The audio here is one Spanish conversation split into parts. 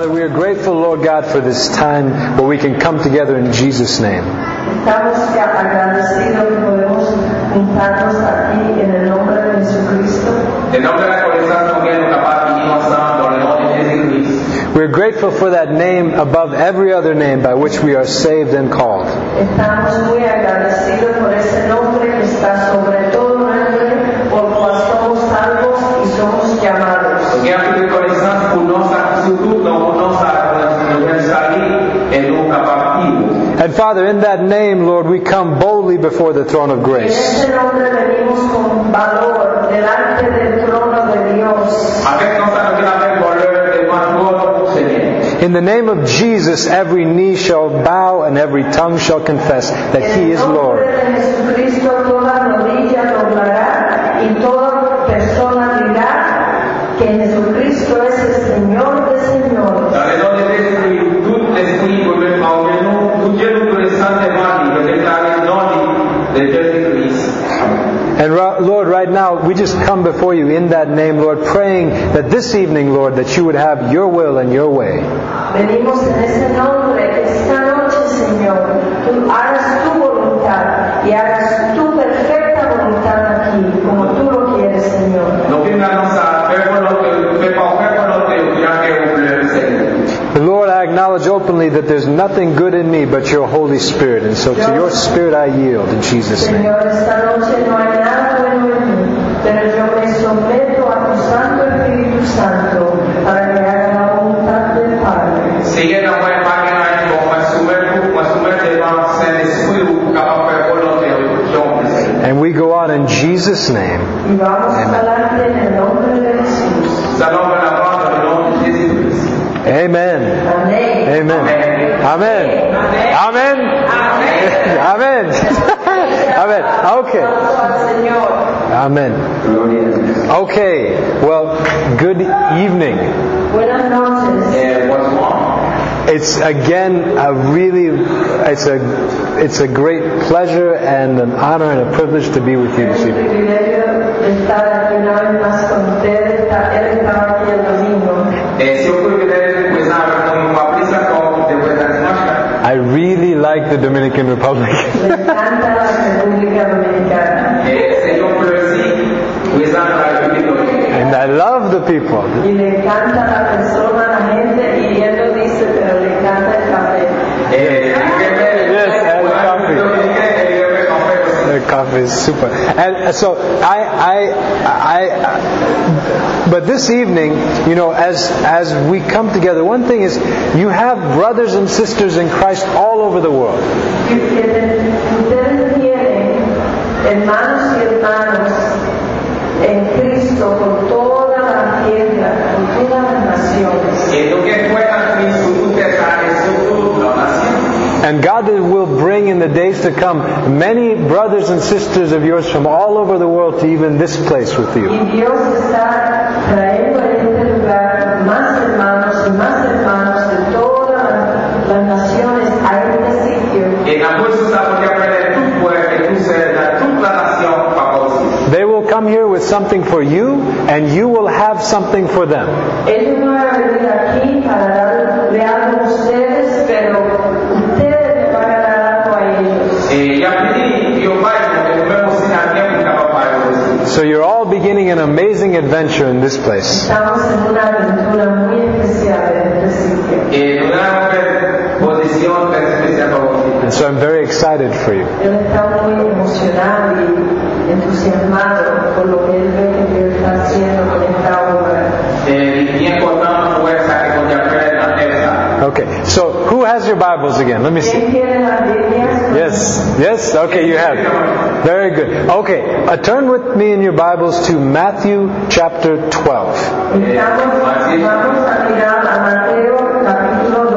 Father, we are grateful, Lord God, for this time where we can come together in Jesus' name. Estamos agradecidos que podemos juntarnos aquí en el nombre de Jesucristo. We are grateful for that name above every other name by which we are saved and called. Estamos muy agradecidos por ese nombre que está sobre todo nombre, por cual somos salvos y somos llamados. And Father, in that name, Lord, we come boldly before the throne of grace. En ese nombre venimos con valor delante del trono de Dios. In the name of Jesus, every knee shall bow and every tongue shall confess that He is Lord. En el nombre de Jesucristo toda rodilla doblará y toda persona dirá que Jesucristo es el Señor de señores. And Lord, right now, we just come before You in that name, Lord, praying that this evening, Lord, that You would have Your will and Your way. Venimos en ese nombre, esta noche, Señor, Tú hagas Tu voluntad y hagas Tu perfecta voluntad aquí, como Tú lo quieres, Señor. Lord, I acknowledge openly that there's nothing good in me but Your Holy Spirit, and so to Your Spirit I yield in Jesus' name. Señor, esta noche no hay nada bueno en mí, pero yo me someto a Tu Santo Espíritu Santo para que haga la voluntad del Padre. And we go on in Jesus' name. Y vamos adelante en el nombre de Jesús. Amen. Amén. Amen. Amen. Amen. Amen. Amen. Okay. Amen. Okay. Well, good evening. Buenas noches. It's again it's a great pleasure and an honor and a privilege to be with you this evening. I really like the Dominican Republic. And I love the people. Their coffee is super. And so but this evening, you know, as we come together, one thing is you have brothers and sisters in Christ all over the world. Hermanos y hermanas en Cristo por toda la tierra, por todas las naciones. And God will bring in the days to come many brothers and sisters of yours from all over the world to even this place with you. Y Dios está trayendo a este lugar más hermanos y más hermanos de todas las naciones a este sitio. They will come here with something for you, and you will have something for them. Ellos no van a venir aquí para darle algo a ustedes, pero ustedes le van a dar algo a ellos. So you're all beginning an amazing adventure in this place. Estamos en una aventura muy especial en este sitio. And so I'm very excited for you. Él está muy emocionado y entusiasmado por lo que él ve que Dios está haciendo con esta obra. Okay, so who has your Bibles again? Let me see. ¿Quién tiene las Biblias? Yes, okay, you have. Very good. Okay, turn with me in your Bibles to Matthew chapter 12. Vamos a mirar a Mateo capítulo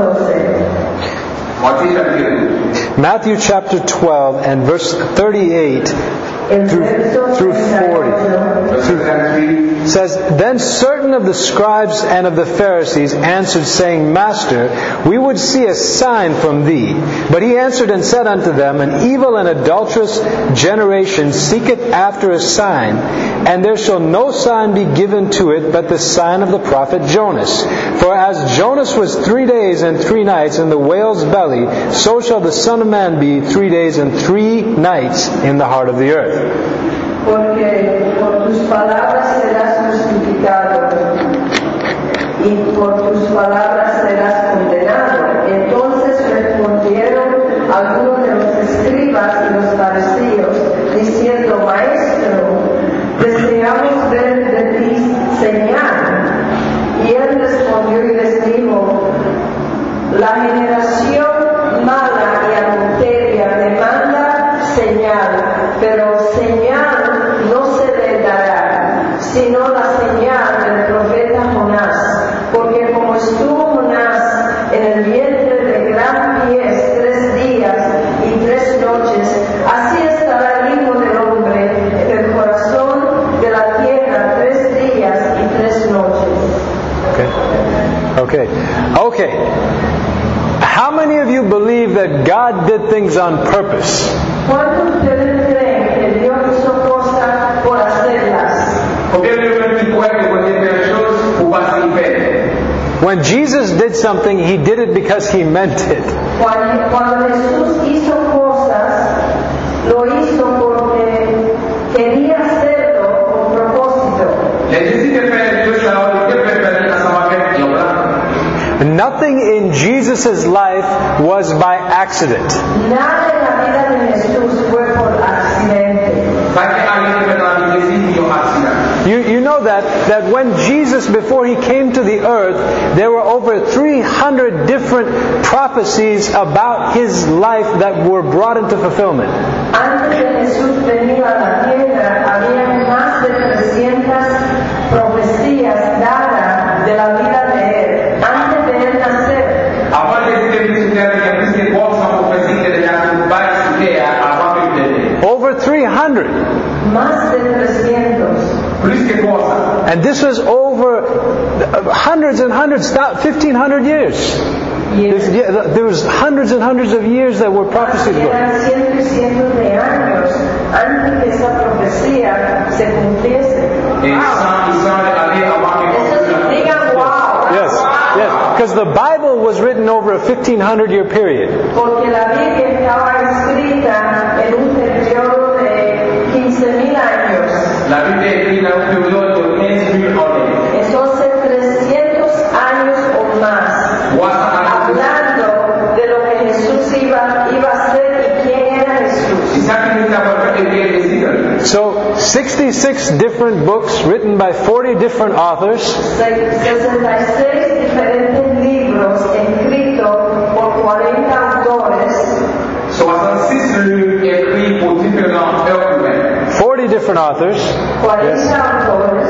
12. Matthew chapter 12 and verse 38 through 40. says, "Then certain of the scribes and of the Pharisees answered, saying, Master, we would see a sign from thee. But he answered and said unto them, An evil and adulterous generation seeketh after a sign, and there shall no sign be given to it but the sign of the prophet Jonas. For as Jonas was 3 days and 3 nights in the whale's belly, so shall the Son of Man be 3 days and 3 nights in the heart of the earth." Porque por tus palabras serás justificado y por tus palabras serás condenado. Entonces respondieron algunos de los escribas y los fariseos, diciendo, Maestro, deseamos ver de ti señal. Y él respondió y les dijo, la generación mala y adulteria demanda señal, pero señal no se le dará, sino la señal del profeta Jonás. Porque como estuvo Jonás en el vientre de gran pies 3 días y 3 noches, así estará el Hijo del Hombre en el corazón de la tierra 3 días y 3 noches. Okay. How many of you believe that God did things on purpose? ¿Cuántos de ustedes creen que Dios hizo cosas por hacerlas? When Jesus did something, He did it because He meant it. Cuando Jesús hizo cosas, lo hizo porque quería hacerlo con propósito. Nothing in Jesus' life was by accident. Nada en la vida de Jesús fue por accidente. You know that when Jesus, before He came to the earth, there were over 300 different prophecies about His life that were brought into fulfillment. Antes de Jesús venir a la tierra, había más de 300 profecías dadas de la vida de Él, antes de Él nacer. Over 300. Más de 300. And this was over hundreds and hundreds, 1,500 years. Yes. There was hundreds and hundreds of years that were prophesied for. Eran cientos y cientos de años antes que esa profecía se cumpliese. Yes, because the Bible was written over a 1,500-year period. Porque la Biblia estaba escrita en un periodo de 15,000 años. Entonces 300 años o más, hablando de lo que Jesús iba a hacer y quién era Jesús. So 66 different books written by 40 different authors. 66 diferentes libros escritos por 40 autores. 40 different authors. 40 autores.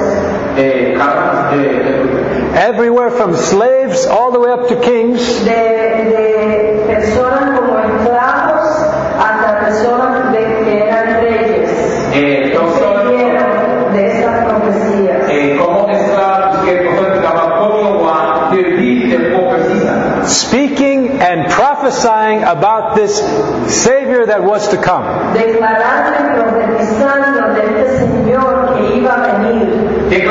Everywhere from slaves all the way up to kings. De personas como esclavos hasta personas que eran reyes. De esas profecías. Speaking and prophesying about this Savior that was to come. Declarando y profetizando de este Señor que iba a venir.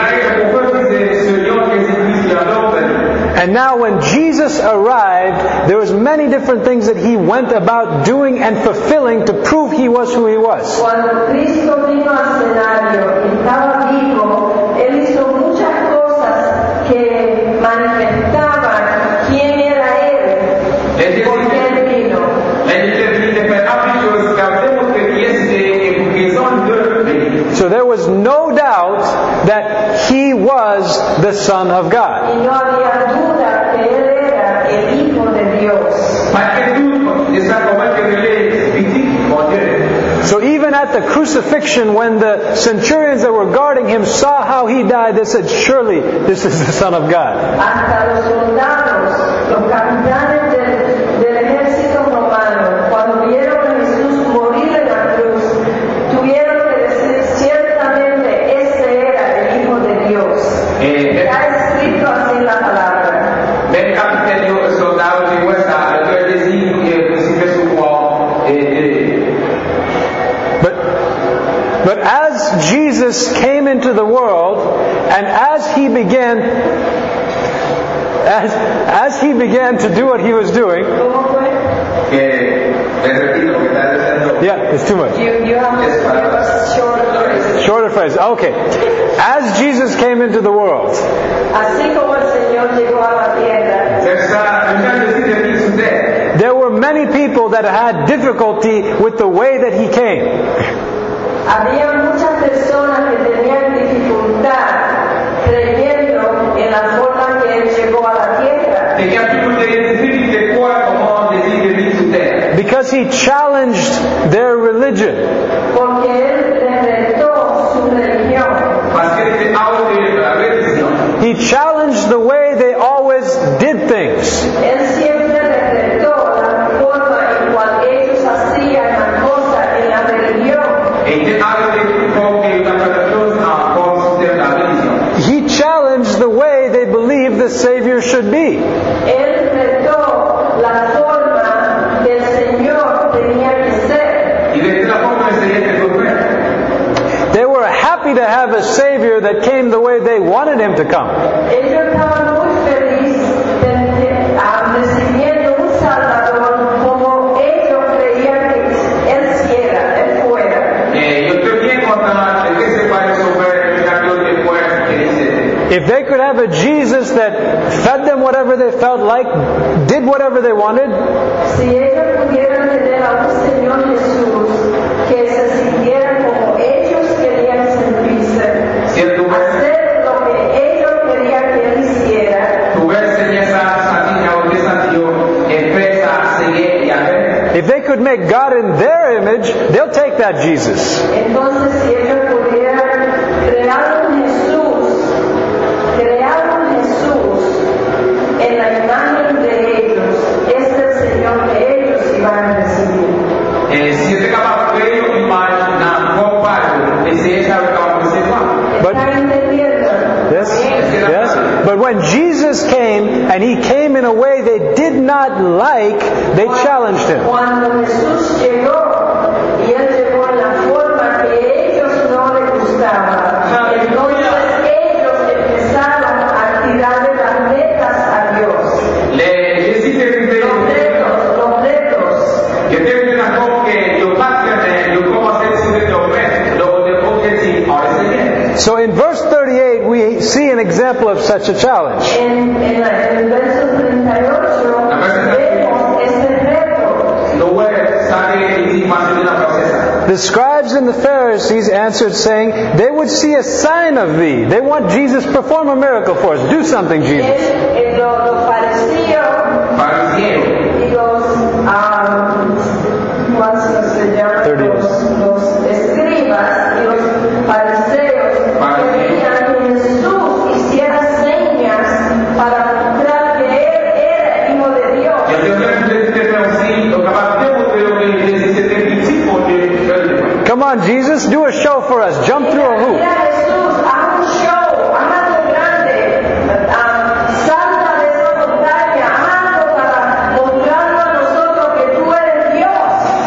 And now when Jesus arrived, there was many different things that He went about doing and fulfilling to prove He was who He was. Cuando Cristo vino al escenario y estaba vivo, Él hizo muchas cosas que manifestaban quién era Él, por qué Él vino. So there was no doubt that He was the Son of God. Y no había duda que Él era el Hijo de Dios. So even at the crucifixion, when the centurions that were guarding Him saw how He died, they said, surely this is the Son of God. Hasta los soldados, los capitanes del ejército romano, cuando vieron a Jesús morir en la cruz, tuvieron que decir ciertamente ese era el Hijo de Dios. But as Jesus came into the world, and as he began to do what he was doing, yeah, it's too much. You have to give us shorter phrases. Shorter phrase. Okay. As Jesus came into the world, Así como el Señor llegó a la tierra, there were many people that had difficulty with the way that he came. había muchas personas que tenían dificultad creyendo en la forma que Él llegó a la tierra. Because he challenged their religion. Porque Él les retó su religión. He challenged the way they always did things. Él siempre les retó la forma en cual ellos hacían las cosas en la religión. He challenged the way they believed the Savior should be. Él retó la forma que el Señor tenía que ser. They were happy to have a Savior that came the way they wanted him to come. Ellos estaban muy felices recibiendo un Salvador como ellos creían que Él fuera. If they could have a Jesus that fed them whatever they felt like, did whatever they wanted, Si ellos pudieran tener a un Señor Jesús que se sintiera como ellos querían sentirse, hacer lo que ellos querían que Él hiciera, if they could make God in their image, they'll take that Jesus. entonces si ellos pudieran crear un Jesús en la imagen de ellos, es el Señor que ellos iban a recibir. ¿Están entendiendo? Yes? Yes? But when Jesus came, and he came in a way they did not like, they challenged him. Cuando Jesús llegó, y Él llegó en la forma que ellos no les gustaba, entonces ellos empezaron a tirarle las metas a Dios. Los retos. So in verse 38, we see an example of such a challenge. En el verso 38 vemos este reto. The scribes and the Pharisees answered, saying, they would see a sign of thee. They want Jesus to perform a miracle for us. Do something, Jesus. Los fariseos y los ¿cuántos se llaman? 30. Los escribas y los fariseos querían que Jesús hiciera señas para mostrar que Él era el Hijo de Dios. Come on, Jesus, do a show for us. Jump through a hoop. Mira, Jesús, haz un show, haz algo grande, salta de esa montaña, haz algo para mostrarnos a nosotros que tú eres Dios.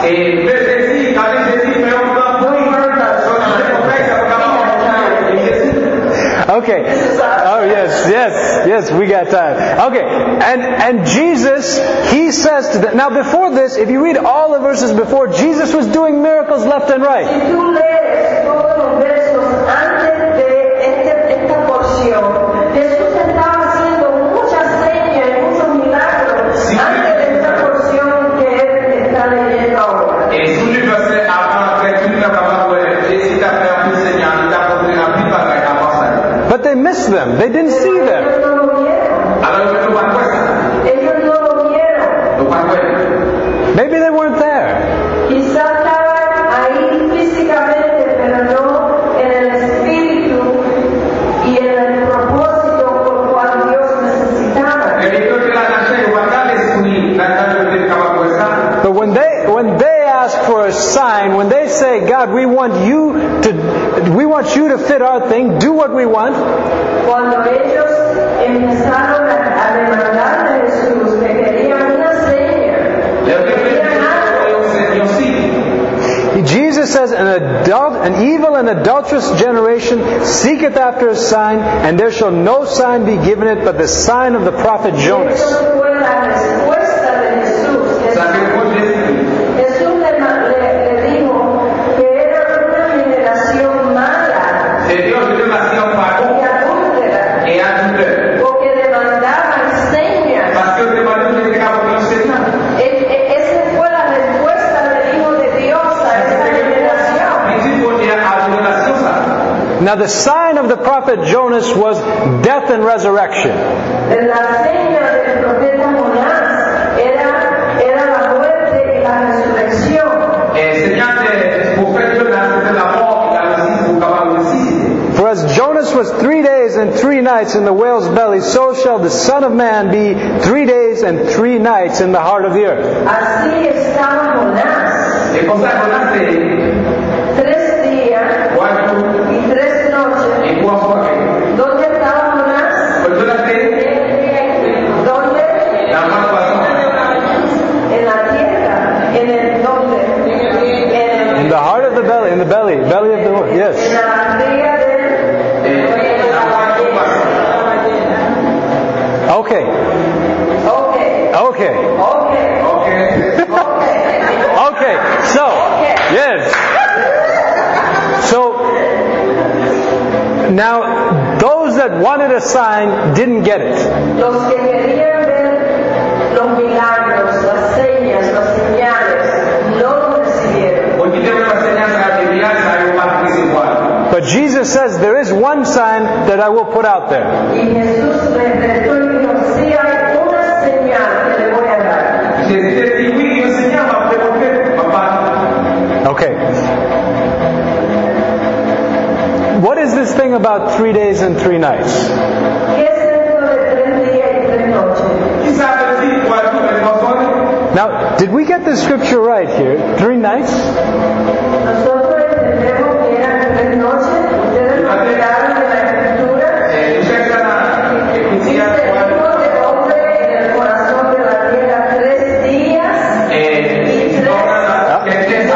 Okay. Oh, yes, we got time. Okay. And Jesus, he says to them, now before this, if you read all the verses before, Jesus was doing miracles left and right. Si tú lees todos los versos antes de esta porción, Jesús estaba haciendo muchas señas y muchos milagros antes de esta porción que Él está leyendo ahora. But they missed them. They didn't see them. Ellos no lo vieron. Ellos no lo vieron. Maybe they weren't there. Quizás estaban ahí físicamente, pero no en el espíritu y en el propósito por cual Dios necesitaba. But when they ask for a sign, when they say, God, we want you to fit our thing, do what we want. Cuando ellos empezaron a demandar de Jesús que querían una seña, que querían algo, Jesus Jesus says, an evil and adulterous generation seeketh after a sign, and there shall no sign be given it but the sign of the prophet Jonas. Esa fue la respuesta de Jesús. Jesús le dijo que era una generación mala y adúltera, porque demandaban señas. Esa fue la respuesta del Hijo de Dios a esa generación. Now the sign of the prophet Jonas was death and resurrection. La seña del profeta Jonás era la muerte y la resurrección. For as Jonas was 3 days and 3 nights in the whale's belly, so shall the Son of Man be 3 days and 3 nights in the heart of the earth. Así estaba Jonás, 3 días y 3 noches. ¿Dónde estaba Jonás? ¿Dónde? En la tierra. ¿En el dónde? In the heart of the belly, in the belly of the earth. En Yes. la barriga Okay. Okay. Okay. So, yes. So, now, those that wanted a sign didn't get it. Los que querían ver los milagros, las señas, las señales, no lo recibieron. But Jesus says there is one sign that I will put out there. Y Jesús regresó y dijo, sí hay una señal que le voy a dar. Okay. What is this thing about 3 days and 3 nights? ¿Qué es esto de 3 días y 3 noches? Now, did we get the scripture right here? 3 nights? Nosotros entendemos que eran 3 noches. Ustedes lo miraron en la escritura. Dice, Hijo del hombre en el corazón de la tierra 3 días y 3 noches.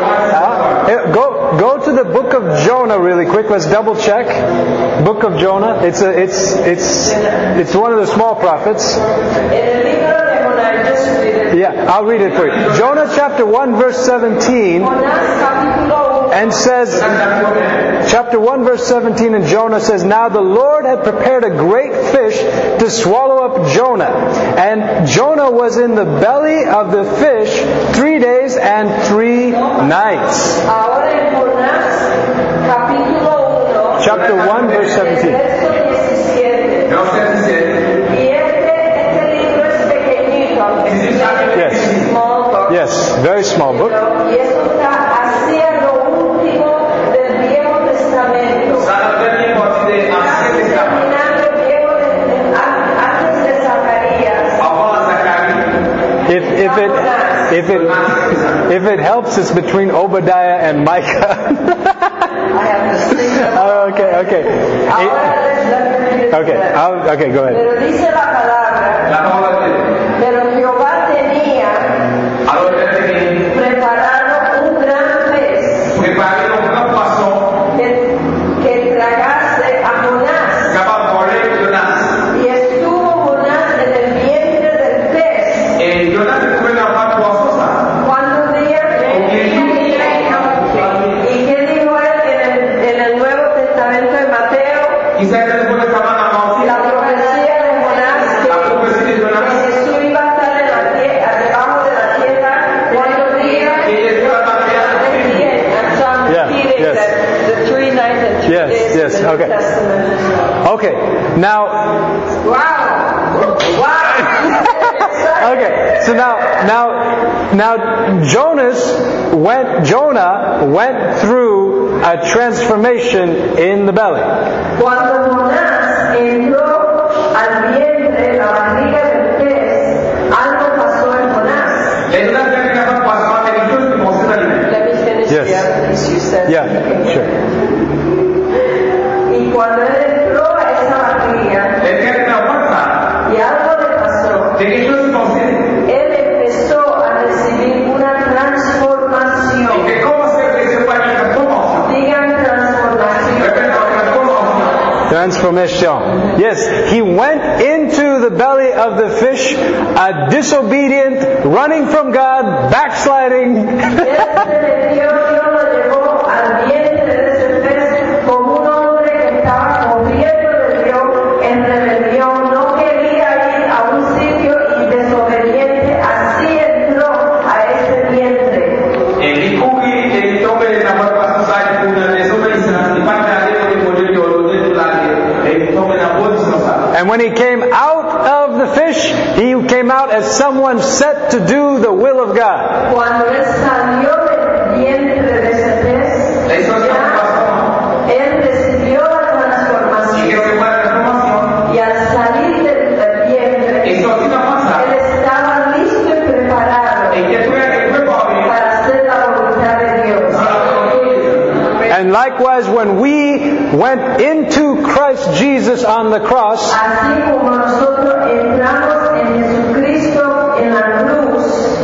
Go to the book of Jonah really quick. Let's double check. Book of Jonah. It's one of the small prophets. En el libro de Jonás, just read it. Yeah, I'll read it for you. Jonah chapter 1 verse 17 Jonás capítulo 1. and says, chapter 1 verse 17 in Jonah says, Now the Lord had prepared a great fish to swallow up Jonah. And Jonah was in the belly of the fish 3 days and 3 nights. Ahora en Jonás capítulo 1. Chapter 1 verse 17. Verso 17. Y este libro es pequeñito, aunque Yes. es small book. Yes, very small book. Y eso está hacia lo último del Viejo Testamento. Terminando el Viejo antes de Zacarías. If it helps, it's between Obadiah and Micah. I have to sing them. Oh, okay. Ahora Okay, go ahead. Pero dice la palabra, pero Jehová tenía preparado un gran pez que tragase a Jonás. Y estuvo Jonás en el vientre del pez. ¿Cuántos días? ¿Y qué dijo él en el Nuevo Testamento de Mateo? La profecía de Jonás que Jesús iba a estar en la tierra, debajo de la tierra, ¿cuántos días? The 3 nights and 3 days Yes, in the okay. New Testament. Okay, now, Wow! okay, so now Jonah went through a transformation in the belly. Cuando Jonás entró al vientre, la barriga del pez, algo pasó en Jonás. Let me finish Yes. the other piece you said. Yeah, sure. Y cuando él entró a esa barriga, y algo le pasó, él empezó a recibir una transformación. Transformation. Yes, he went into the belly of the fish, a disobedient, running from God, backsliding. Él se metió, Dios lo llevó al vientre de ese pez como un hombre que estaba corriendo de Dios en rebelión, no quería ir a un sitio y desobediente, así entró a ese vientre. And when he came out of the fish, he came out as someone set to do the will of God. Cuando él salió del vientre de ese pez, él recibió la transformación. Y al salir del vientre, él estaba listo y preparado para hacer la voluntad de Dios. And likewise, when we went into Christ Jesus on the cross, Así como nosotros entramos en Jesucristo en la cruz,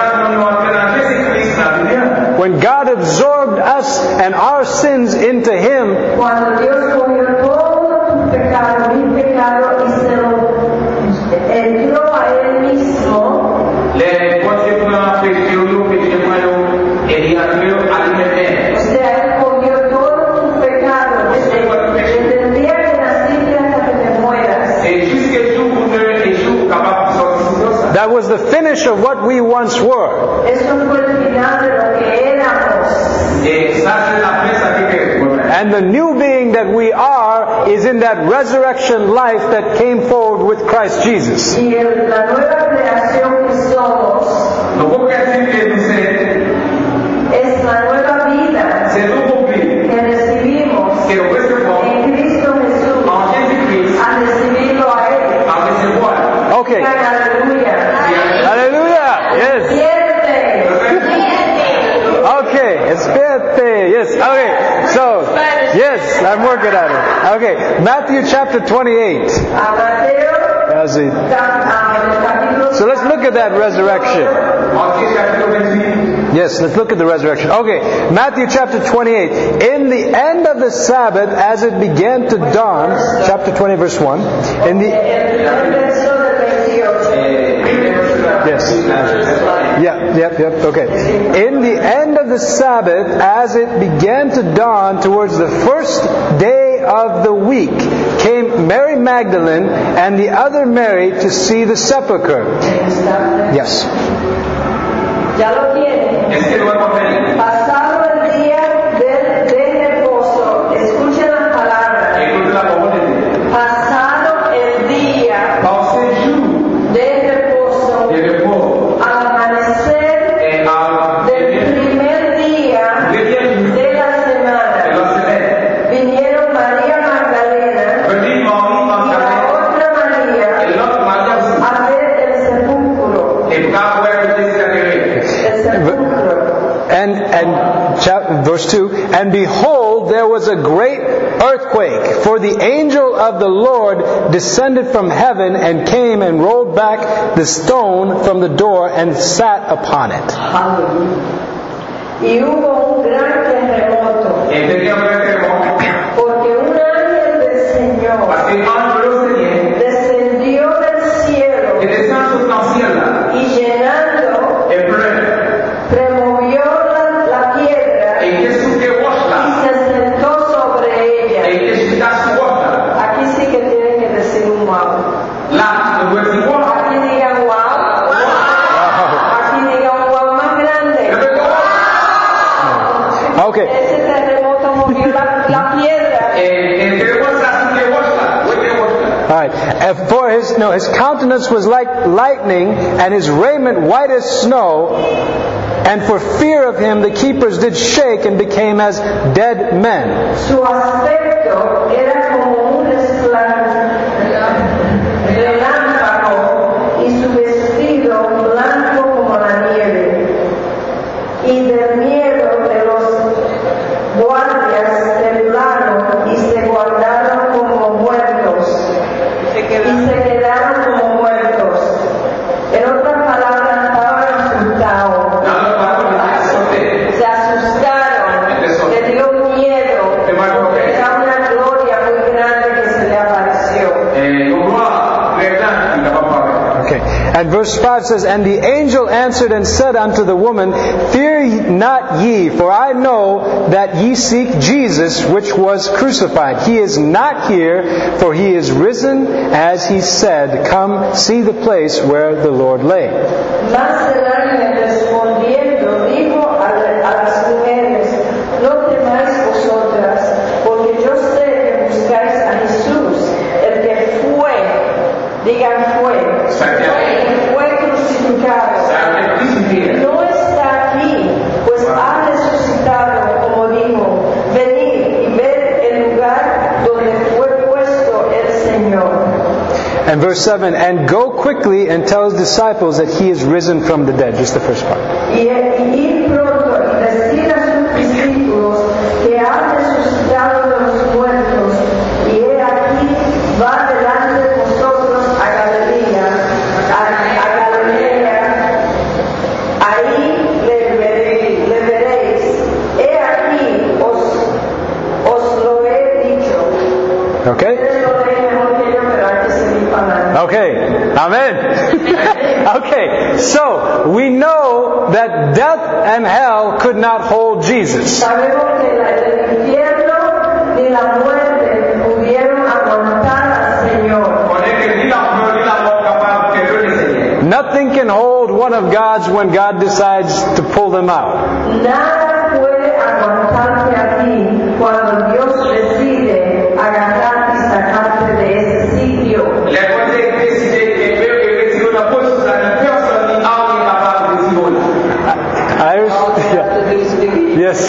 when God absorbed us and our sins into Him, cuando Dios cogió todo tu pecado, mi pecado, y se lo entró a Él mismo, o sea, Él cogió todo tu pecado, desde el día que naciste hasta que te mueras. that was the finish of what we once were. Eso fue el final de lo que éramos. And the new being that we are is in that resurrection life that came forward with Christ Jesus. Y la nueva creación que somos es la nueva vida que recibimos en Cristo Jesús al recibirlo a Él. Okay. Aleluya. Hallelujah. Yes. Okay. Espérate. Yes. Okay. So, yes, I'm working on it. Okay. Matthew chapter 28. A Mateo, As it- capítulo. So let's look at that resurrection. Yes, let's look at the resurrection. Okay, Matthew chapter 28. In the end of the Sabbath, as it began to dawn, chapter 20, verse 1. In the El verso del 28. yes, yep. Okay. In the end of the Sabbath, as it began to dawn towards the first day of the week, came Mary Magdalene and the other Mary to see the sepulchre. Yes. Ya lo tiene. Pasado el día de reposo, escuchen las palabras. Pasado el día de reposo, al amanecer del primer día de la semana, vinieron María Magdalena y la otra María a ver el sepulcro. And verse 2, and behold, there was a great earthquake, for the angel of the Lord descended from heaven and came and rolled back the stone from the door and sat upon it. Y hubo un gran terremoto, porque un ángel del Señor descendió del cielo y llenando, removió la piedra y se sentó sobre ella. Aquí sí que tienen que decir un wow. Aquí digan wow. Aquí digan wow más grande. Okay. Ese terremoto movió la piedra. Alright. For his countenance was like lightning, and his raiment white as snow, and for fear of him the keepers did shake and became as dead men. Su aspecto era como un relámpago y su vestido blanco como la nieve. Y del miedo de los guardias temblaron y se guardaron como muertos. Y se quedaron como muertos. En otras palabras, estaban asustados. Se asustaron, les dio miedo, era una gloria muy grande And verse 5 says, And the angel answered and said unto the woman, Fear not ye, for I know that ye seek Jesus, which was crucified. He is not here, for he is risen, as he said. Come, see the place where the Lord lay. Mas el ángel respondiendo dijo a las mujeres, no temáis vosotras, porque yo sé que buscáis a Jesús, el que fue, digan fue crucificado. No está aquí, pues ha resucitado, como dijo. Venid y ved el lugar donde fue puesto el Señor. And verse 7, And go quickly and tell his disciples that he is risen from the dead. Just the first part. Y ir pronto y decir a sus discípulos que ha resucitado de los muertos, y he aquí va delante de vosotros a Galilea, ahí le veréis. He aquí os lo he dicho. Okay? Okay. Amen. Okay. So, we know that death and hell could not hold Jesus. Sabemos que el infierno ni la muerte pudieron aguantar al Señor. Nothing can hold one of God's when God decides to pull them out. Nada puede aguantarte a ti cuando Dios decide agarrarte y sacarte de ese sitio. Iris? Yeah. Yes.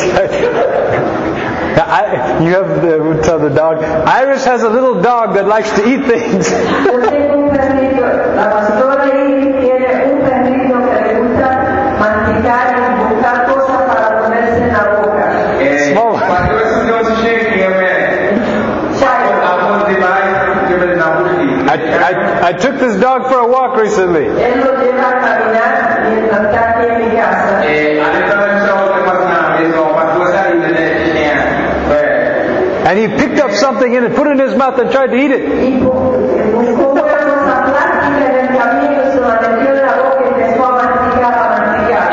You have to tell the dog. Iris has a little dog that likes to eat things. Yo tengo un perrito. La pastora Iris tiene un perrito que le gusta masticar y buscar cosas para ponerse en la boca. Small. I took this dog for a walk recently. Él lo lleva a caminar mientras está aquí en mi casa. And he picked up something and put it in his mouth and tried to eat it. Y buscó una cosa plástica en el camino y se la metió en la boca y empezó a masticar.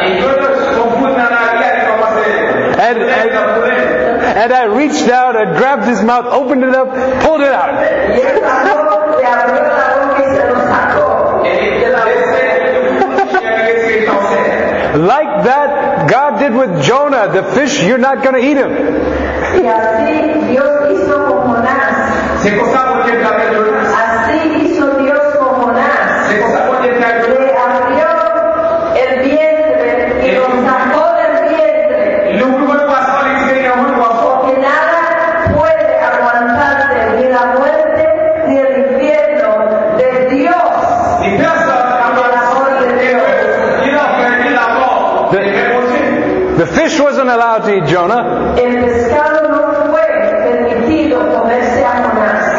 And I reached out and grabbed his mouth, opened it up, pulled it out. Y él sacó, le abrió la boca y se lo sacó. Like that, God did with Jonah, the fish, you're not going to eat him. Y así Dios hizo con Jonás. Así hizo Dios con Jonás. Le abrió el vientre y lo sacó del vientre. Porque nada puede aguantarte, ni la muerte, ni el infierno de Dios. De la orden de Dios. The fish wasn't allowed to eat Jonah. El pescado no fue permitido comerse a Jonás.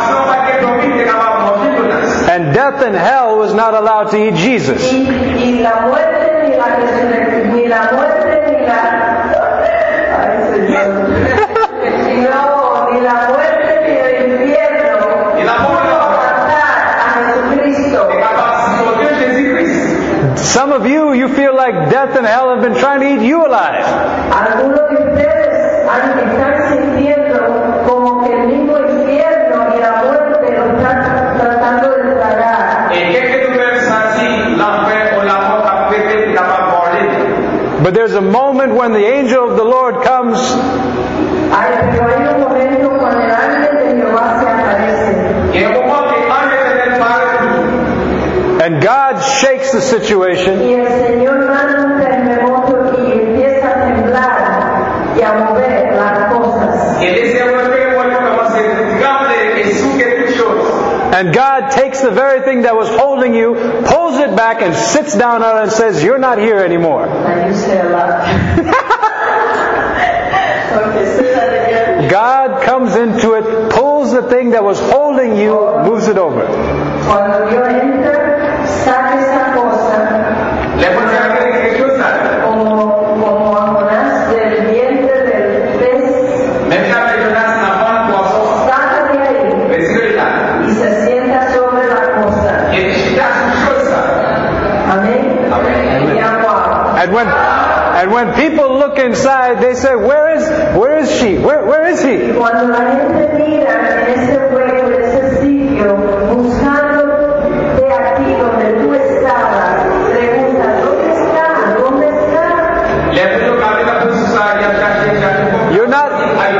And death and hell was not allowed to eat Jesus. Y la muerte ni la resurrección, ni la muerte ni la... Ay, Señor. No, ni la muerte ni el infierno pudo aguantar a Jesucristo. Some of you feel like death and hell have been trying to eat you alive. Algunos de ustedes están sintiendo como que el mismo infierno y la muerte lo están tratando de tragar. But there's a moment when the angel of the Lord comes Pero hay un momento cuando el ángel de Jehová se aparece. and God shakes the situation. Y el Señor manda un terremoto y empieza a temblar y a mover las cosas. And God takes the very thing that was holding you, pulls it back and sits down on it and says, you're not here anymore. And you say a lot. Okay, say that again. God comes into it, pulls the thing that was holding you, moves it over. Cuando Dios entra, saca esa cosa como a Jonás del vientre del pez, saca de ahí y se sienta sobre la cosa. And when people look inside, they say, where is she? Where is he? Cuando la gente mira en ese hueco, en ese sitio, buscando de aquí donde tú estabas, pregunta, ¿dónde está? ¿Dónde está? You're not...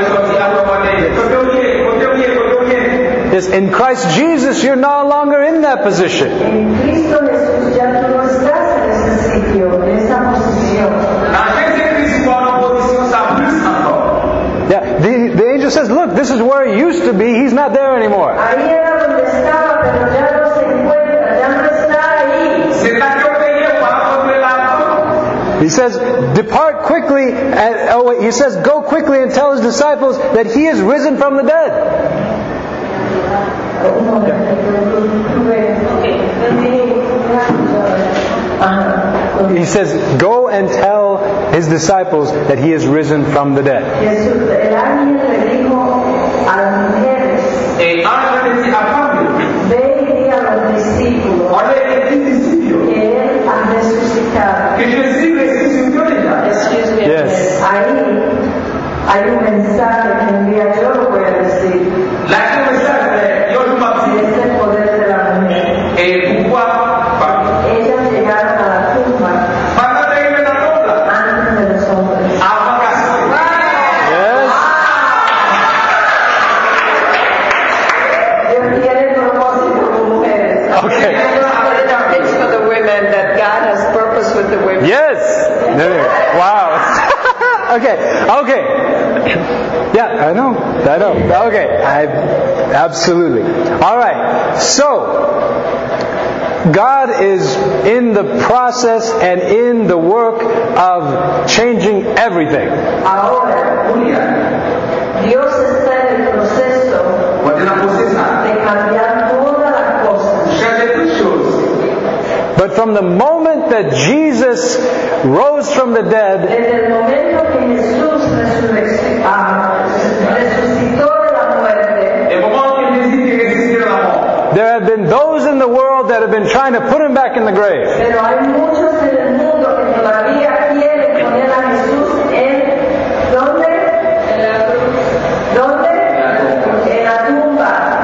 Yes, in Christ Jesus, you're no longer in that position. En Cristo Jesús ya tú no estás en ese sitio, en esa posición. Yeah, the angel says, look, this is where he used to be. He's not there anymore. Ahí era donde estaba, pero ya no se encuentra, ya no está ahí. He says, depart quickly, and he says, go quickly and tell his disciples that he is risen from the dead. He says, go and tell his disciples that he is risen from the dead. Yes. Hay un mensaje que un día yo lo voy a decir. Es el poder de la mujer. Ellas llegaron a la tumba antes de los hombres. Yes. Dios tiene propósito con mujeres. Okay. It's for the women that God has purpose with the women. Yes. Wow. Okay. Yeah, I know. Okay. Absolutely. All right. So, God is in the process and in the work of changing everything. Ahora, Dios está en el proceso de cambiar todas las cosas. But from the moment that Jesus rose from the dead, Desde el momento que Jesús resucitó de la muerte, there have been those in the world that have been trying to put him back in the grave. pero hay muchos en el mundo que todavía quieren poner a Jesús en ¿dónde? En la tumba.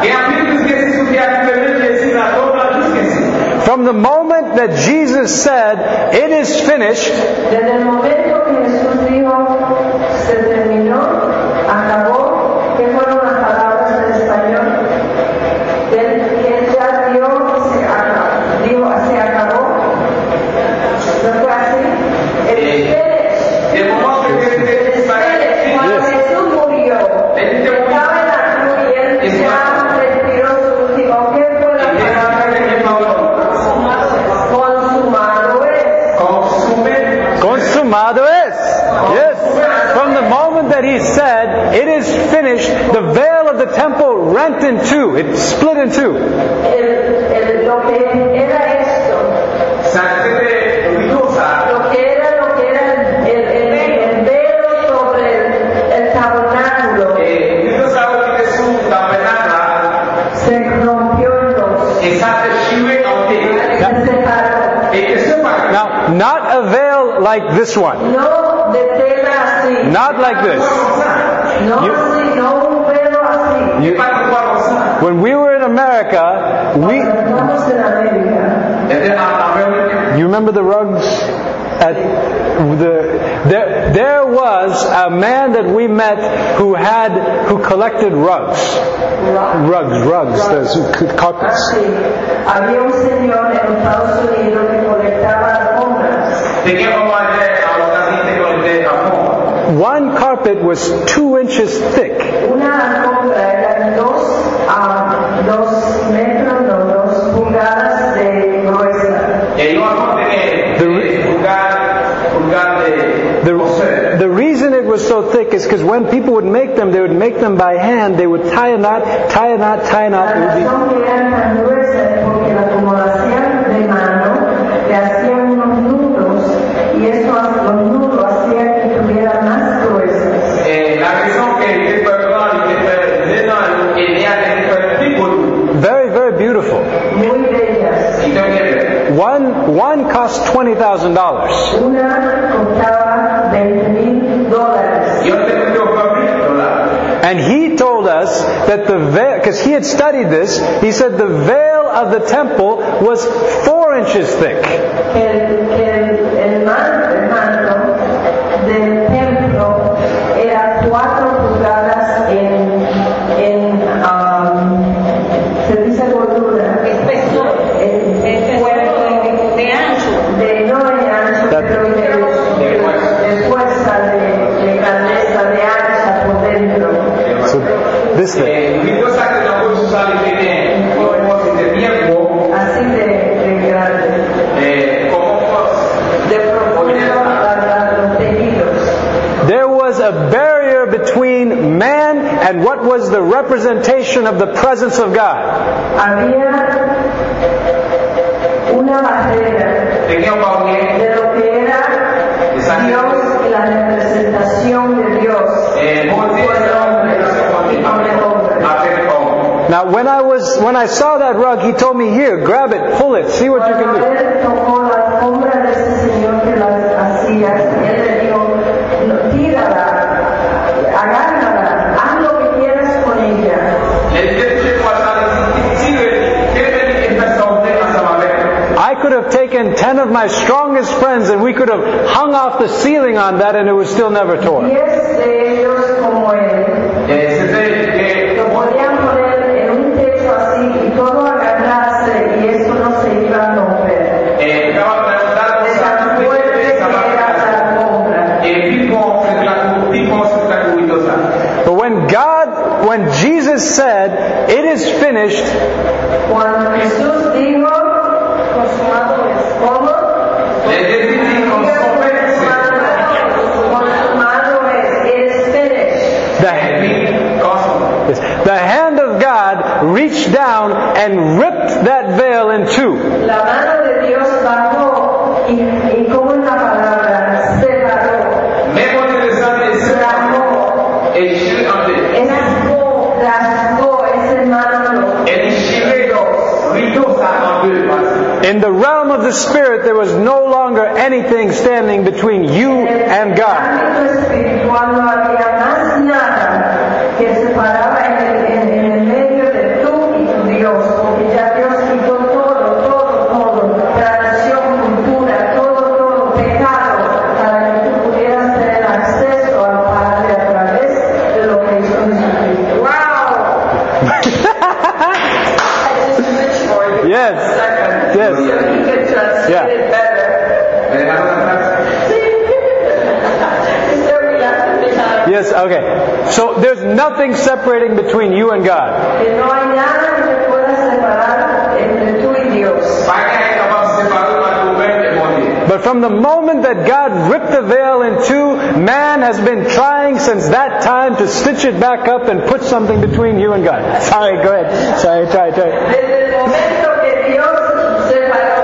From the moment that Jesus said, it is finished, Desde el momento que Jesús dijo, se terminó, acabó, ¿qué fueron las palabras en español? Él ya dio, dijo, se acabó. ¿No fue así? Cuando Jesús murió, estaba en la cruz y él ya respiró su último. ¿Qué fue la palabra que dijo? consumado es. Yes. From the moment that he said, it is finished, the veil of the temple rent in two. It split in two. Lo que era esto, lo que era el velo sobre el tabernáculo, se rompió en dos. Se separó. Now, not a veil like this one. No de tela así. Not like this. No así, no un velo así. When we were in America, Estamos en América. you remember the rugs? There was a man that we met who collected rugs, those carpets. Sí. Había un señor en Estados Unidos que colectaba alfombras. One carpet was 2 inches thick. Una alfombra era 2 metros, no, 2 pulgadas de gruesa. The reason it was so thick is because when people would make them, they would make them by hand. They would tie a knot. La razón que eran tan gruesas es porque como lo hacían de mano, le hacían unos nudos y los nudos hacían que tuviera más gruesas. Very, very beautiful. Muy bellas. One cost $20,000. Una costaba And he told us that the veil, because he had studied this, he said the veil of the temple was 4 inches thick. El manto del templo era 4 pulgadas se dice gordura, espesor, de ancho, no de ancho, pero de fuerza, de grandeza, de ancha por dentro. So, this thing. Así de grande. De profundo a los tejidos. There was a barrier between man and what was the representation of the presence of God. Había una barrera de lo que era Dios y la representación de Dios con el hombre y con el hombre. Now, when I saw that rug, he told me, "Here, grab it, pull it, see what you can do." Cuando él tocó la alfombra de ese señor que las hacía, él le dijo, "No, tírala, agárrala, haz lo que quieras con ella." I could have taken 10 of my strongest friends and we could have hung off the ceiling on that and it was still never torn. 10 de ellos como él lo podían poner en un techo así y todo agarrarse y eso no se iba a romper. De tan fuerte que era la alfombra. But when Jesus said, "It is finished," Cuando Jesús dijo, consumado es, ¿cómo? Consumado es, it is finished. the hand of God reached down and ripped that veil in two. La mano de Dios bajó y como una palabra, separó, rasgó ese manto. In the realm of the Spirit, there was no longer anything standing between you and God. En el ámbito espiritual no había más nada que separaba en el medio de tú y tu Dios, porque ya Dios quitó todo, tradición, cultura, todo pecado, para que tú pudieras tener acceso al Padre a través de lo que hizo Jesucristo. ¡Wow! Yes. Yes. You can translate Yeah. it better. Yes, okay. So there's nothing separating between you and God. Que no hay nada que te pueda separar entre tú y Dios. But from the moment that God ripped the veil in two, man has been trying since that time to stitch it back up and put something between you and God. Sorry, go ahead. Sorry, try. Desde el momento que Dios separó,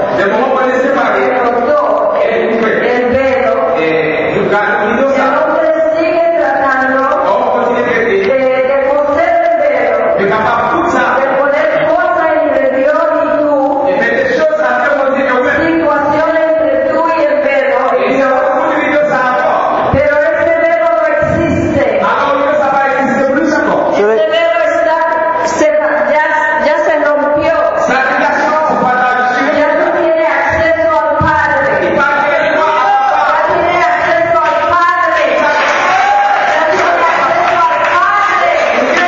cortó el velo, el hombre sigue tratando de coser el velo, de poner cosas entre Dios y tú, situaciones entre tú y el velo y Dios, pero ese velo no existe. So Ese velo ya se rompió. Ya tú tienes acceso al Padre. Ya tienes acceso al Padre. Ya tienes acceso al Padre.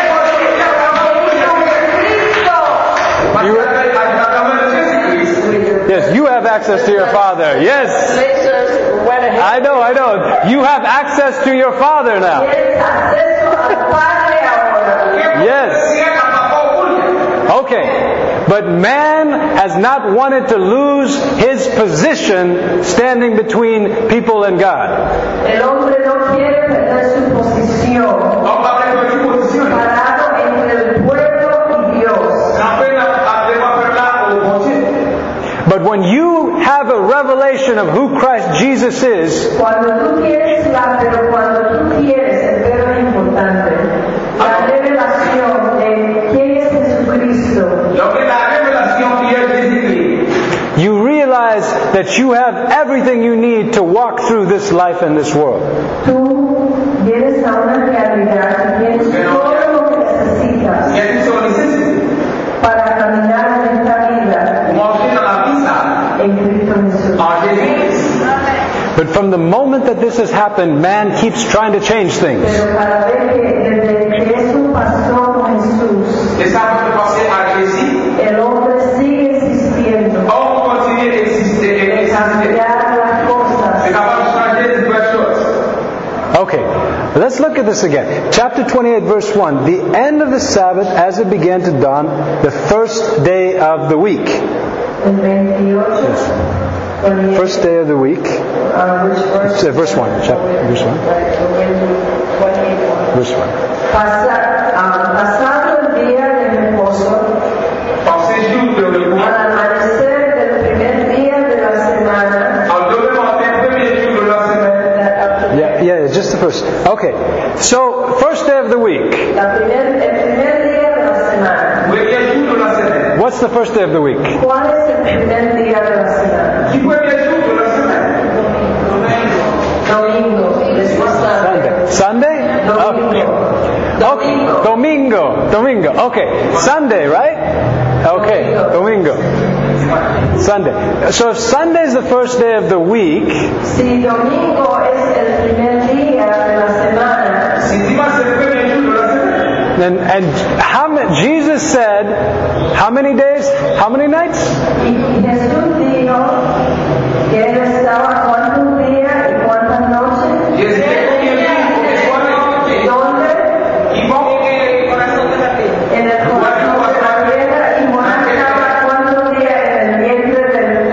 Jesucristo. yes, you have access to your Father. Yes. I know. You have access to your Father now. Tienes acceso al Padre ahora. Yes. Okay. But man has not wanted to lose his position standing between people and God. El hombre no quiere perder su posición. Parado entre el pueblo y Dios. But when you have a revelation of who Christ Jesus is, Cuando tú quieres pero cuando tú quieres, el verbo es importante, la revelación de quién es Jesucristo, you realize that you have everything you need to walk through this life in this world. tú vienes a una realidad que tienes But from the moment that this has happened, man keeps trying to change things. Pero cada vez desde que eso pasó con Jesús, Et ça va se passer à Jésus. el hombre sigue insistiendo On continue d'exister et en d'exister. cambiar las C'est cosas. capable de changer de nouvelles choses. Okay, let's look at this again. Chapter 28, verse 1. The end of the Sabbath, as it began to dawn, the first day of the week. El 28, First day of the week. which verse? Verse 1. Verse 1. Verse 1. Pasado el día de reposo, Par ces jours de repos, al amanecer del primer día de la semana, en demain matin, premier jour de la semaine, Yeah, just the first. Okay, so first day of the week. el primer día de la semana. premier jour de la semaine. What's the first day of the week? ¿Cuál es el primer día de la semana? Qui premier jour de la semaine? Domingo, después tarde. Sunday? Okay. Domingo. Okay. Sunday, right? Okay. Domingo. Sunday. So if Sunday is the first day of the week, Si domingo es el primer día de la semana, Si dimanche c'est le premier jour de la semaine, then and how many, Jesus said, how many days? How many nights? y Jesús dijo que él estaba cuántos días y cuántas noches, Jésus est combien de jours et soirées? ¿dónde? Ils vont au corazón de la tierra. En el corazón de la tierra y moraba cuántos días en el vientre del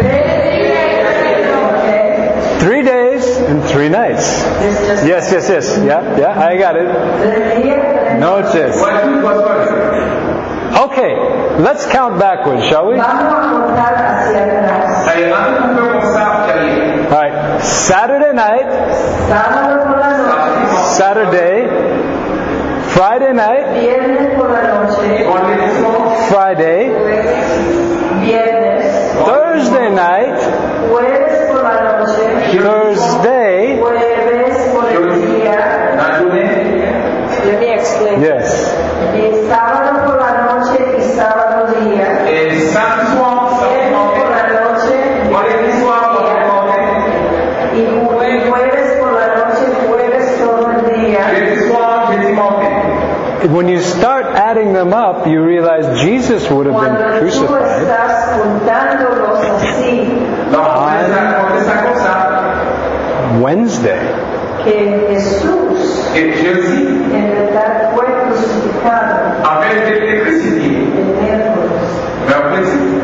bebé. 3 days and 3 nights. Okay. Yes. Yeah, I got it. 3 días. Noches. Ouais, tout doit se faire. Okay, let's count backwards, shall we? Vamos a contar hacia atrás. Allez, un peu comme ça, derrière. All right. Saturday night, Sábado por la noche, Saturday, Friday night, viernes por la noche, Vendredi soir, Friday, viernes, Thursday night, jueves por la noche, Thursday, jueves por el día, la journée, let me explain. yes, Y sábado por la noche y sábado día, et samedi soir, samedi viernes por matin, la noche, vendredi soir, vendredi matin, y jueves por la noche, jueves todo el día. jeudi soir, jeudi matin. when you start adding them up, you realize Jesus would have been Cuando tú crucified estás juntándolos así, Donc, ça comme ça, Wednesday. que Jesús et jeudi, en verdad fue crucificado avait été crucifié. el miércoles. Mercredi,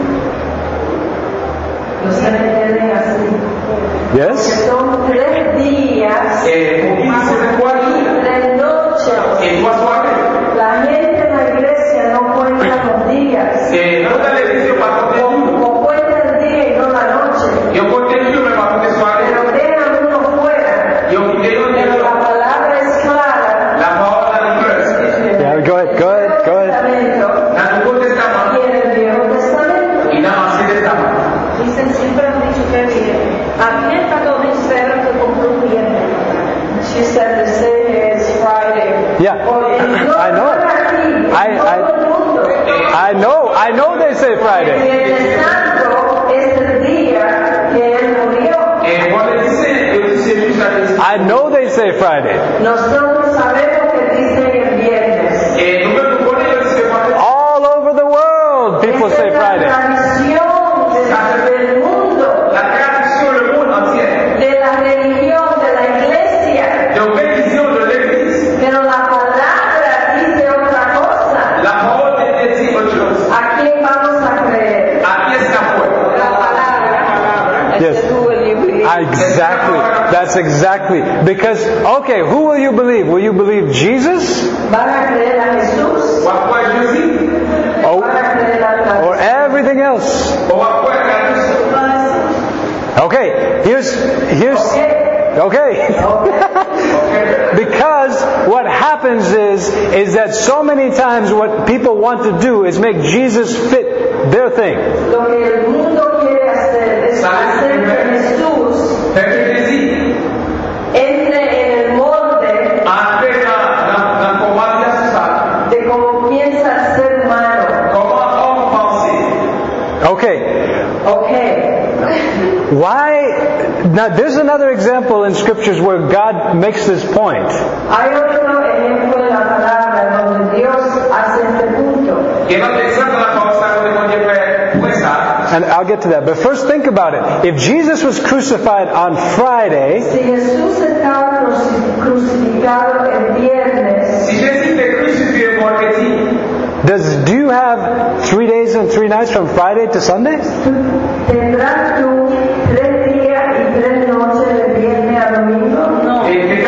No se entienden así. Yes? Son 3 días et pour dire c'est quoi y jour 3 noches. et 3 soirées. La gente en la iglesia no cuenta los días. Et nous, dans l'église, on va compter le jour. O cuenta el día y no la noche. Et on compte le jour, mais pas compter les soirées. Pero dejan uno fuera. Et on quitte le Pero jour. la palabra es clara. La parole a l'épreuve. Yeah, go ahead. Testamento Dans le Nouveau Testament y en el Viejo Testamento. et dans l'Ancien Testament. Dicen, siempre han dicho que aquí el 14 que compró un viernes. She said the same is Friday. Yeah, I know it. I know they say Friday. Viernes Santo es el día que él murió. Et moi, je disais juste la question. I know they say Friday. Nosotros sabemos que dicen el viernes. Et nous-mêmes, nous connaissons ce que c'est. All over the world, people Esa say es la Friday. tradición del mundo, La tradition, le monde entier. de la religión, de la iglesia. Donc, religion de l'église. Pero la palabra dice otra cosa. La parole de Dieu dit autre chose. ¿A quién vamos a creer? À qui est-ce qu'on croit? La palabra. Yes. Exactly. That's exactly. Because, okay, who will you believe? Will you believe Jesus? ¿Van a creer a Jesús? Ou à quoi Jésus? ¿O van a creer a Or everything else? Ou à quoi Christ? Okay, here's, okay. Because what happens is that so many times what people want to do is make Jesus fit their thing. Lo que el mundo quiere hacer es hacer que Jesús Fait que Jésus entre en el molde entre dans comment il a ça. de cómo piensa el ser humano. Comment on pense. Okay, Ok. why Now, there's another example in Scriptures where God makes this point. Hay otro ejemplo en la palabra donde Dios hace este punto. And I'll get to that. But first think about it. If Jesus was crucified on Friday, Si Jesús estaba crucificado el viernes, do you have 3 days and 3 nights from Friday to Sunday? ¿tendrás tú 3 días y 3 noches de viernes a domingo? No.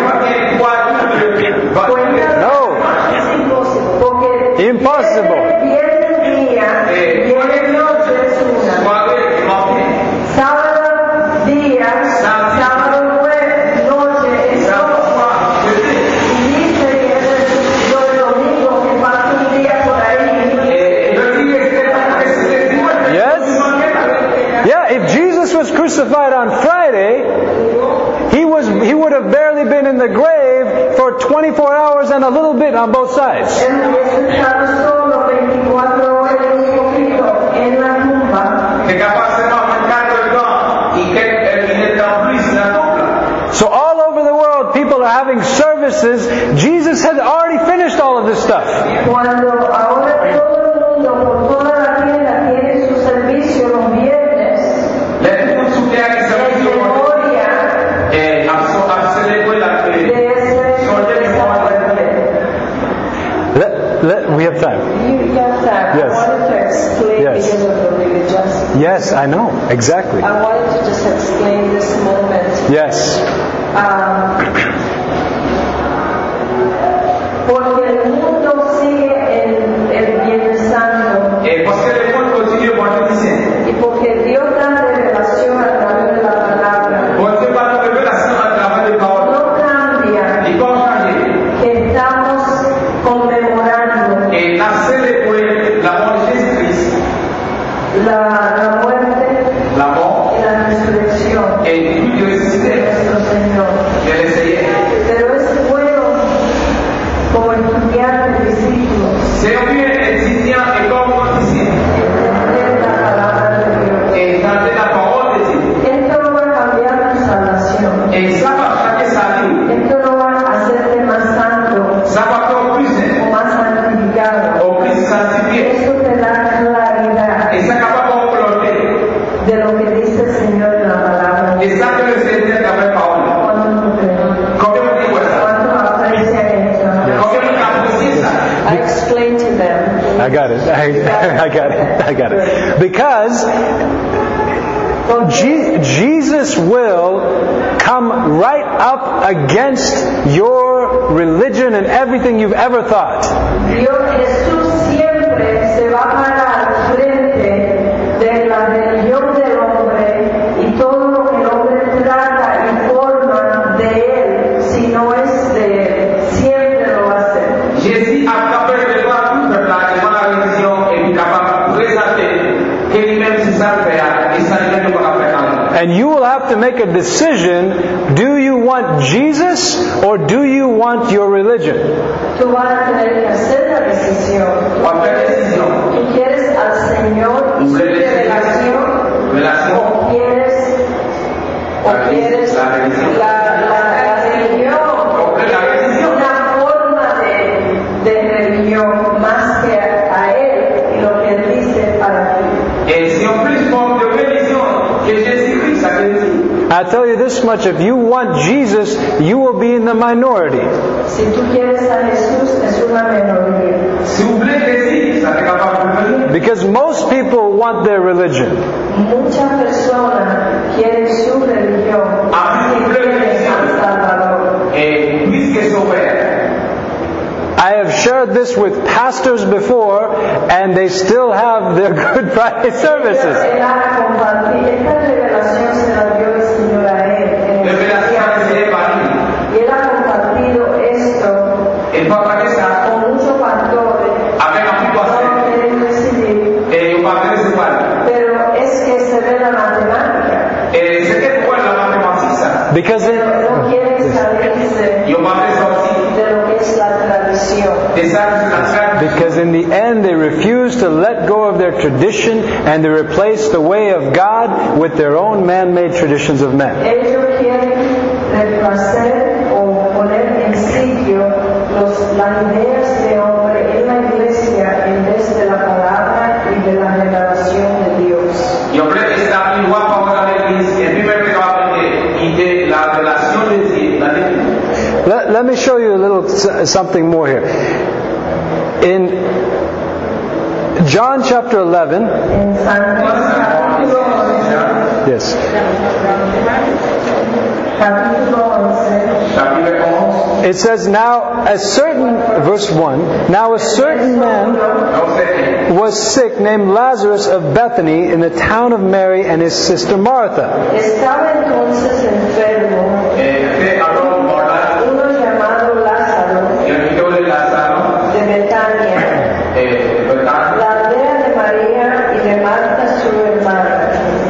No. Es imposible. Porque Impossible. viernes día, viernes noche es una. Sábado día, sábado noche es otra. Y dice que es lo domingo que pasa un día por ahí. Yes? Yeah, if Jesus was crucified on Friday, he would have barely been in the grave for 24 hours and a little bit on both sides. Él hubiese estado solo 24 horas y un poquito en la tumba. So all over the world, people are having services. Jesus had already finished all of this stuff. Cuando ahora todo el mundo por toda la tierra tiene su servicio los viernes, en memoria de esa muerte. We have time. Yes. Yes. I wanted to explain Yes. because of the religiosity. Yes, I know. Exactly. I wanted to just explain this moment. Yes. Porque el mundo sigue el Viernes Santo y porque Dios da revelación a través de la palabra. No cambia que estamos conmemorando la muerte y la resurrección de nuestro Señor. Pero es bueno como estudiante, discípulo, entender la palabra de Dios. Esto no va a cambiar tu salvación. Esto no va a hacerte más santo o más santificado. Esto te da claridad de lo que dice el Señor en la palabra. Cuando aprecia esto. I explained to them. I got it. I got it. Because Jesus will come right up against your religion and everything you've ever thought. Jesús siempre se va a parar frente de la religión del hombre y todo lo que el hombre trata y forma de él, si no es de él, siempre lo va a hacer. And you will have to make a decision. Do you want Jesus or do you want your religion? Tú vas a tener que hacer la decisión. ¿Tú quieres al Señor y su revelación? ¿O quieres la religión? Una forma de religión más que a Él y lo que Él dice para ti. I tell you this much, if you want Jesus, you will be in the minority. Si tú quieres a Jesús, es una minoría. Because most people want their religion. Muchas personas quieren su religión. Quieren al Salvador. I have shared this with pastors before, and they still have their Good Friday services. Esta revelación se la dio el Señor a él. Y él ha compartido esto con muchos pastores. No quieren recibir, pero es que se ve la matemática. Because No quieren salirse de lo que es la tradición. because says, in the end they refused to let go of their tradition and they replaced the way of God with their own man-made traditions of men. Ellos quieren reemplazar o poner en sitio las ideas de hombre en la iglesia en vez de la palabra y de la revelación de Dios. Yo creo que está muy guapo ahora ver el primer pecado y de la relación de la gente. Let me show you a little something more here. In John chapter 11, En San Juan capítulo 11, yes, Capítulo 11. it says, now a certain, verse 1, now a certain man was sick named Lazarus of Bethany in the town of Mary and his sister Martha. estaba entonces enfermo uno llamado Lázaro de Betania, la aldea de María y de Marta su hermana.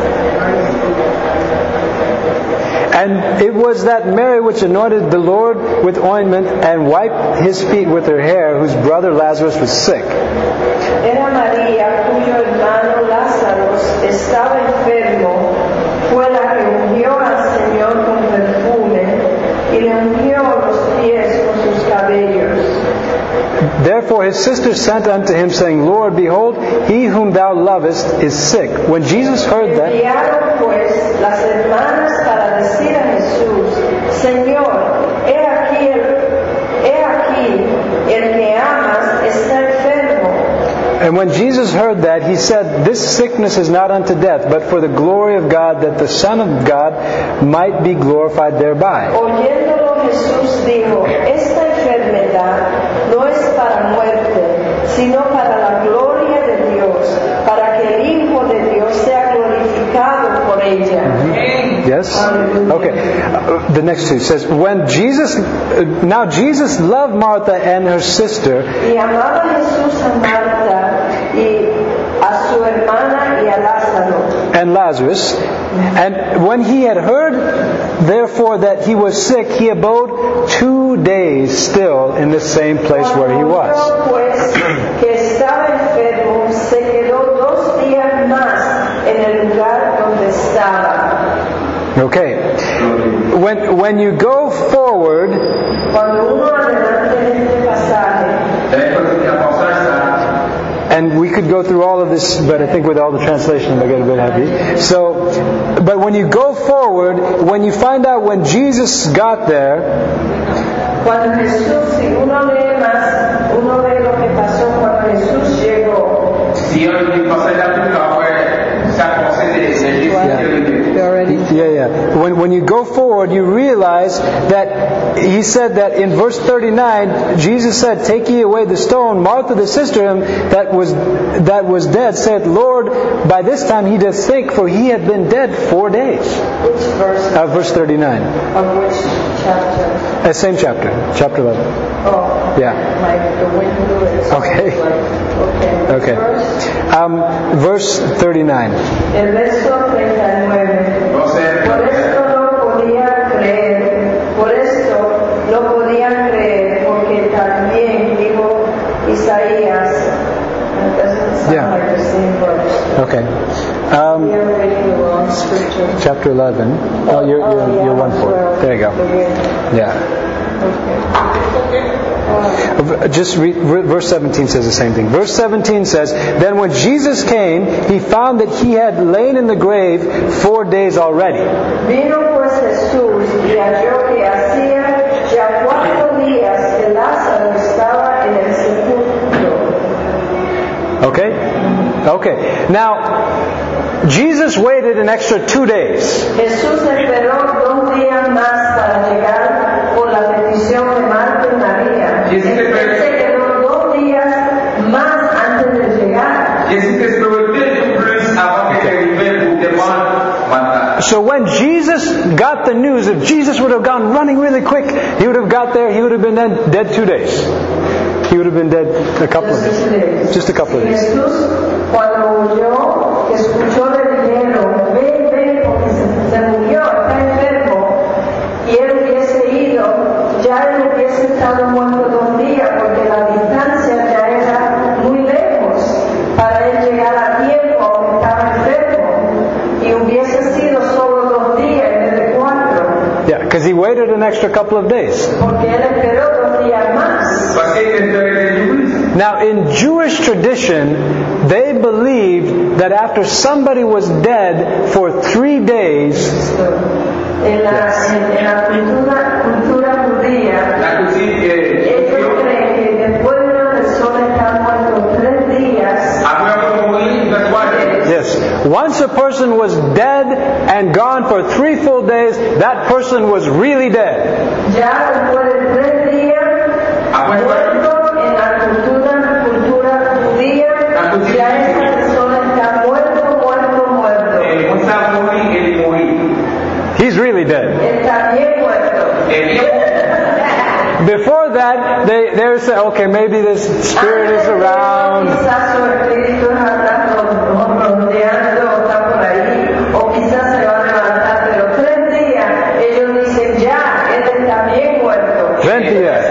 And it was that Mary which anointed the Lord with ointment and wiped his feet with her hair, whose brother Lazarus was sick. Era María cuyo hermano Lázaro estaba enfermo, fue la que ungió al Señor con perfume y le ungió los pies con sus cabellos. Therefore his sister sent unto him, saying, Lord, behold, he whom thou lovest is sick. When Jesus heard that, Enviaron pues las hermanas para decir a Jesús, Señor, he aquí el que amas está enfermo. and when Jesus heard that, he said, This sickness is not unto death, but for the glory of God, that the Son of God might be glorified thereby. Oyéndolo Jesús dijo, esta enfermedad no es para muerte, sino para la gloria de Dios, para que el Hijo de Dios sea glorificado por ella. Yes? Okay. The next two says, now Jesus loved Martha and her sister, Y amaba Jesús a Marta y a su hermana y a Lázaro. and Lazarus. And when he had heard, therefore, that he was sick, he abode 2 days still in the same place where he was. Cuando oyó, pues, que estaba enfermo, se quedó 2 días más en el lugar donde estaba. Okay. When you go forward, Cuando uno adelante en este pasaje, and we could go through all of this, but I think with all the translations I get a bit heavy. So, but when you go forward, when you find out when Jesus got there, cuando Jesús, si uno lee más, uno ve lo que pasó cuando Jesús llegó. Si yo le pasé la puta fue sacarse de yeah. When you go forward, you realize that he said that in verse 39, Jesus said, Take ye away the stone. Martha, the sister of him that was dead, said, Lord, by this time he doth think, for he had been dead 4 days. Which verse? Verse 39. Of which chapter? Same chapter, chapter 11. Oh. Yeah. Like the window is Okay. okay. Okay. Verse 39. El verso 39. Por esto no podían creer, porque también dijo Isaías. Yeah. Okay. We are reading the wrong scripture. Chapter 11. Oh, you're 1:4. There you go. Yeah. Just read, verse 17 says the same thing. Verse 17 says, Then when Jesus came, he found that he had lain in the grave 4 days already. Vino pues Jesús y halló que hacía ya 4 días que Lázaro estaba en el sepulcro. Okay? Now, Jesus waited an extra 2 days. Jesús esperó 2 días más para llegar por la petición de Marta y María. Él se quedó 2 días más antes de llegar. So when Jesus got the news, if Jesus would have gone running really quick, he would have got there, he would have been dead 2 days. He would have been dead a couple of days. Just a couple of days. Jesús, cuando oyó, que escuchó le dijeron, ven, porque se murió, está enfermo, y él hubiese ido, ya él hubiese estado muerto 2 días, porque la distancia ya era waited an extra couple of days. porque él esperó 2 días más. Parce que les juifs, Now, in Jewish tradition, they believed that after somebody was dead for 3 days, En la cultura judía, la cuisine, ellos creen que después de una persona estar muerto 3 días, après mourir, il va yes, once a person was dead and gone for 3 full days, that person was really dead. ya después de 3 días, muerto en la cultura judía, ya esa persona está muerto. está mourir, il est mourir. He's really dead. Está bien muerto. Et bien, Before that, they would say, okay, maybe this spirit is around. Quizás su espíritu está rondeando o está por ahí, o quizás se va a levantar, pero 3 días ellos dicen ya, él está bien muerto. 20 years.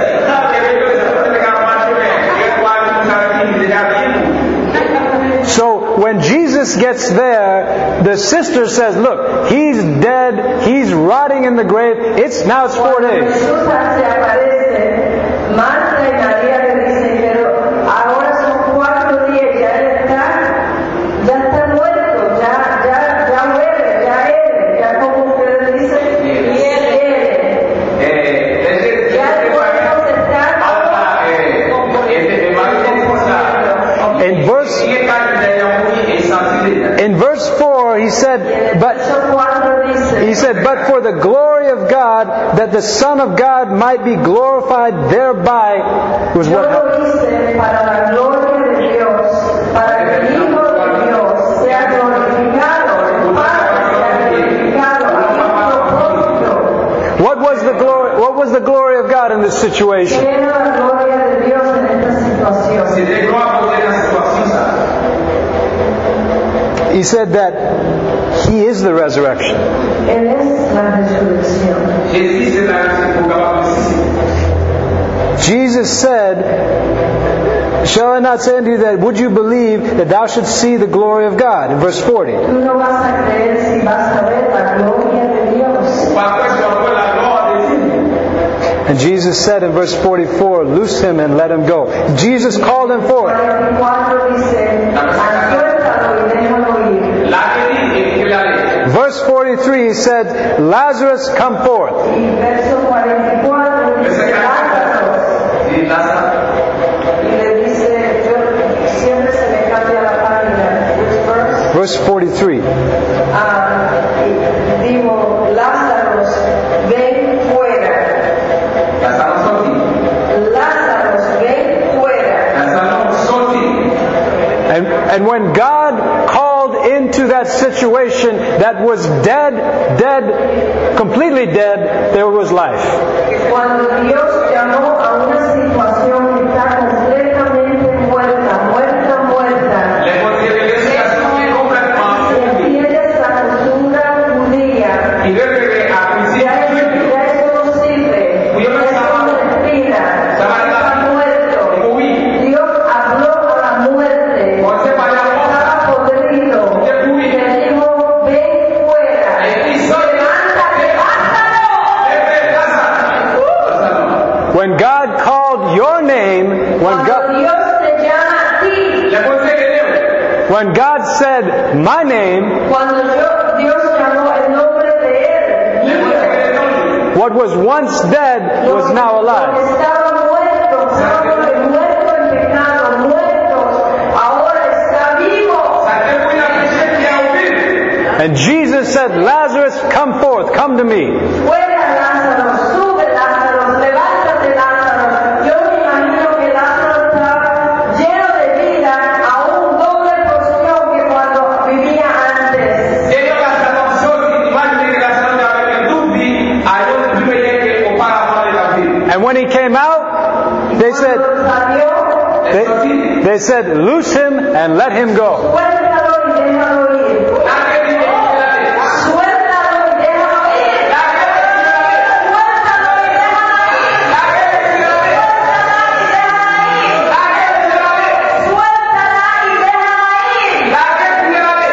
So when Jesus gets there, the sister says, look, he's dead, he's rotting in the grave, now it's 4 days. Jesús se aparece, Marta y María le dicen, pero ahora son 4 días, ya está muerto, ya muere, ya como ustedes dicen, viene. Ya el cuerpo se está In verse 4, he said, but for the glory of God, that the Son of God might be glorified thereby, was what happened. para la gloria de Dios, para que el Hijo de Dios sea glorificado, el Padre sea glorificado, What was the glory of God in this situation? ¿Qué era la gloria de Dios en esta situación? He said that He is the resurrection. Él es la resurrección. Jesus said, shall I not say unto you that would you believe that thou shouldst see the glory of God? In verse 40. Tú no vas a creer si vas a ver la gloria de Dios. And Jesus said in verse 44, loose him and let him go. Jesus called him forth. 44 dice, suéltalo y déjalo ir. Verse 43, he said, Lazarus, come forth. Y verso 44 dice, Lázaro. Y le dice, siempre se me cambia la página. Which verse? Verse 43. Digo, Lázaro, ven fuera. Lázaro, ven fuera. And when God called into that situation that was dead, completely dead, there was life. Cuando Dios llamó a una situación que está completamente muerta, si entiendes la cultura judía, ya eso no sirve, eso no respira, está muerto. Dios habló a la muerte, estaba podrido, le dijo, ven fuera, levántate, Lázaro. When God called your name, Cuando Dios te llama a ti, when God said my name, cuando Dios llamó el nombre de Él, what was once dead was now alive. estaba muerto en pecado, ahora está vivo. And Jesus said, Lazarus, come forth, come to me. Fuera Lázaro, sube Lázaro, levántate Lázaro. Yo me imagino que Lázaro estaba lleno de vida, aún doble porción que cuando vivía antes. And when he came out, they said, they said, loose him and let him go. Suéltalo y déjalo ir. Suéltalo y déjalo ir. Suéltalo y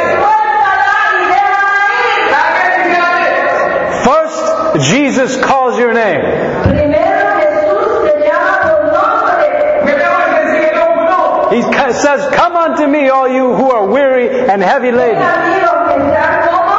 First, Jesus calls calls your name. Primero Jesús te llama por nombre. Primero Él te enseña el uno. He says, "Come unto me, all you who are weary and heavy Ven laden." a mí los que están como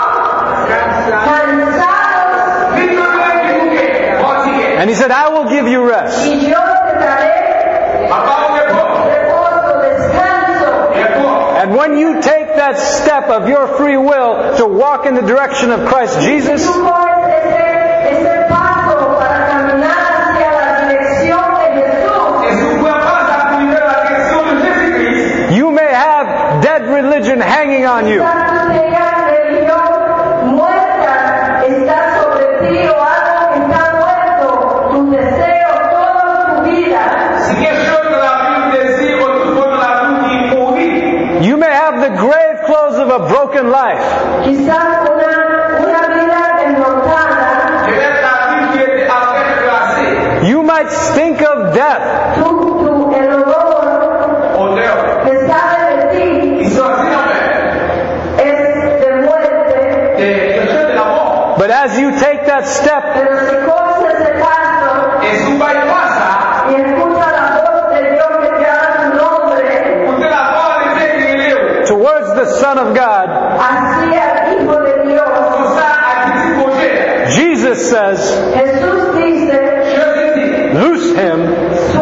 cansados, Cristo no es que tú quieres. O sigue. And he said, "I will give you rest." y yo te daré Papá, un poco. reposo, descanso. Y poco. And when you take that step of your free will to walk in the direction of Christ Jesus, Tú pones ese paso para caminar hacia la dirección de Jesús. Jesús fue a pasar primero la dirección de Jesucristo. you may have dead religion hanging on you. Quizás tú tengas religión muerta, está sobre ti o algo que está muerto, tus deseos, toda tu vida. Si quieres yo te la Biblia decir o tú pones la luz y morir. You may have the grave clothes of a broken life. Quizás una vida derrotada, Que ver la Biblia de hacer clase. You might stink of death. el olor O Dios. que sale de ti Y son así no me. es de muerte, De amor. But as you take that step pero si coges ese paso Jesús va y pasa. y escucha la voz de Dios que te habla tu nombre, Usted la puede decir en el libro. towards the Son of God, así al Hijo de Dios, O sea, aquí se puede. Jesus says, Jesús dice, Yo te digo. "Loose him